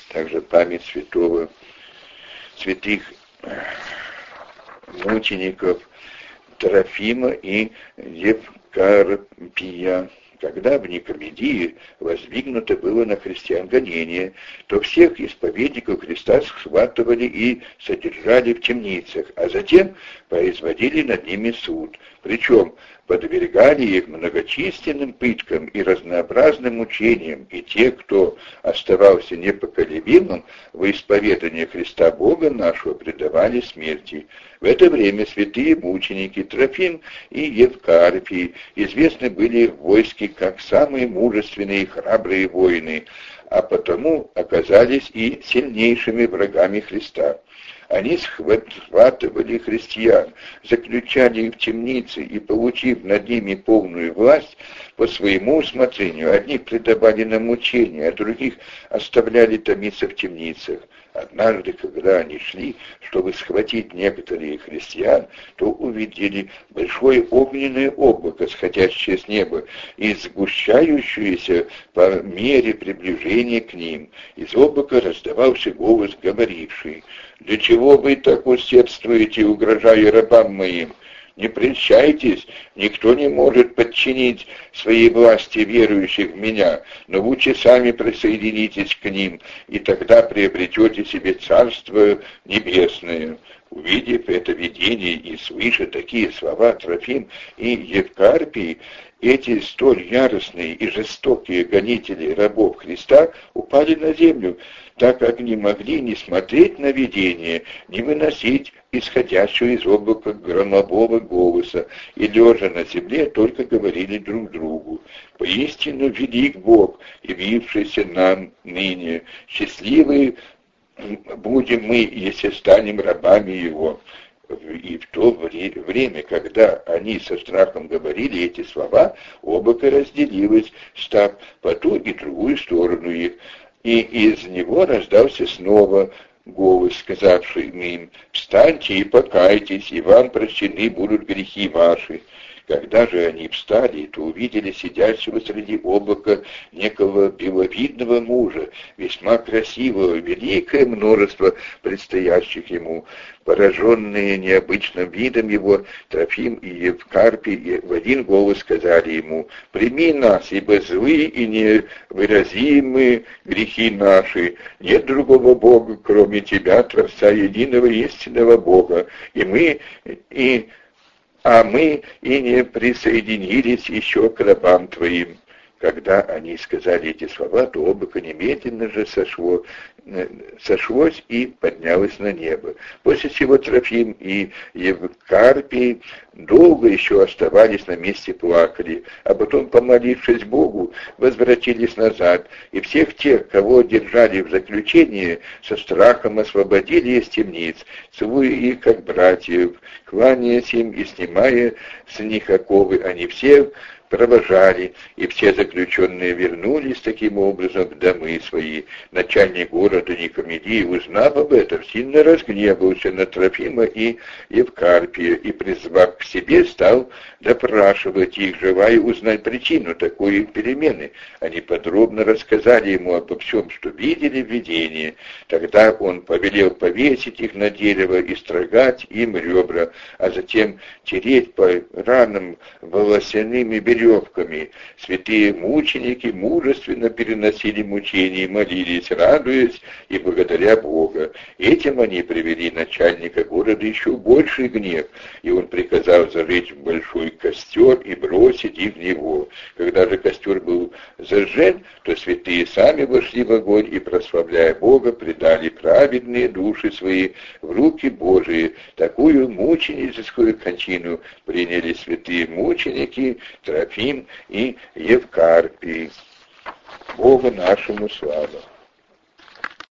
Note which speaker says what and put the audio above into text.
Speaker 1: также память святых мучеников Трофима и Евкарпия. Когда в Никомедии воздвигнуто было на христиан гонение, то всех исповедников Христа схватывали и содержали в темницах, а затем производили над ними суд. Причем подвергали их многочисленным пыткам и разнообразным мучениям, и те, кто оставался непоколебимым во исповедании Христа Бога нашего, предавали смерти. В это время святые мученики Трофим и Евкарпий известны были в войске как самые мужественные и храбрые воины, а потому оказались и сильнейшими врагами Христа. Они схватывали христиан, заключали их в темницы и, получив над ними полную власть, по своему усмотрению, одних предавали на мучения, а других оставляли томиться в темницах. Однажды, когда они шли, чтобы схватить некоторых христиан, то увидели большое огненное облако, сходящее с неба, и сгущающееся по мере приближения к ним. Из облака раздавался голос, говоривший: «Для чего вы так усердствуете, угрожая рабам моим? Не прельщайтесь, никто не может подчинить своей власти верующих в меня, но лучше сами присоединитесь к ним, и тогда приобретете себе Царство Небесное». Увидев это видение и слыша такие слова Трофим и Евкарпий, эти столь яростные и жестокие гонители рабов Христа упали на землю, так как не могли ни смотреть на видение, ни выносить исходящего из облака громового голоса, и, лежа на земле, только говорили друг другу: «Поистину велик Бог, явившийся нам ныне. Счастливы будем мы, если станем рабами Его». И в то время, когда они со страхом говорили эти слова, облако разделилось, став по ту и другую сторону их, и из него раздался снова голос, сказавший им: «Встаньте и покайтесь, и вам прощены будут грехи ваши». Когда же они встали, то увидели сидящего среди облака некого беловидного мужа, весьма красивого, великое множество предстоящих ему. Пораженные необычным видом его, Трофим и Евкарпий в один голос сказали ему: «Прими нас, ибо злы и невыразимы грехи наши. Нет другого Бога, кроме Тебя, Творца единого истинного Бога, мы и не присоединились еще к рабам Твоим». Когда они сказали эти слова, то облако немедленно же сошлось и поднялось на небо. После чего Трофим и Евкарпий долго еще оставались на месте, плакали, а потом, помолившись Богу, возвратились назад, и всех тех, кого держали в заключении, со страхом освободили из темниц, целуя их как братьев, кланяясь им и снимая с них оковы, они все провожали, и все заключенные вернулись таким образом в домы свои. Начальник города Никомедии, узнав об этом, сильно разгневался на Трофима и Евкарпия, и, призвав к себе, стал допрашивать их, желая узнать причину такой перемены. Они подробно рассказали ему обо всем, что видели в видении. Тогда он повелел повесить их на дерево и строгать им ребра, а затем тереть по ранам волосяными веревками. Святые мученики мужественно переносили мучения и молились, радуясь и благодаря Бога. Этим они привели начальника города еще больший гнев, и он приказал зажечь большой костер и бросить их в него. Когда же костер был зажжен, то святые сами вошли в огонь и, прославляя Бога, предали праведные души свои в руки Божии. Такую мученическую кончину приняли святые мученики Трофим и Евкарпий. Богу нашему слава.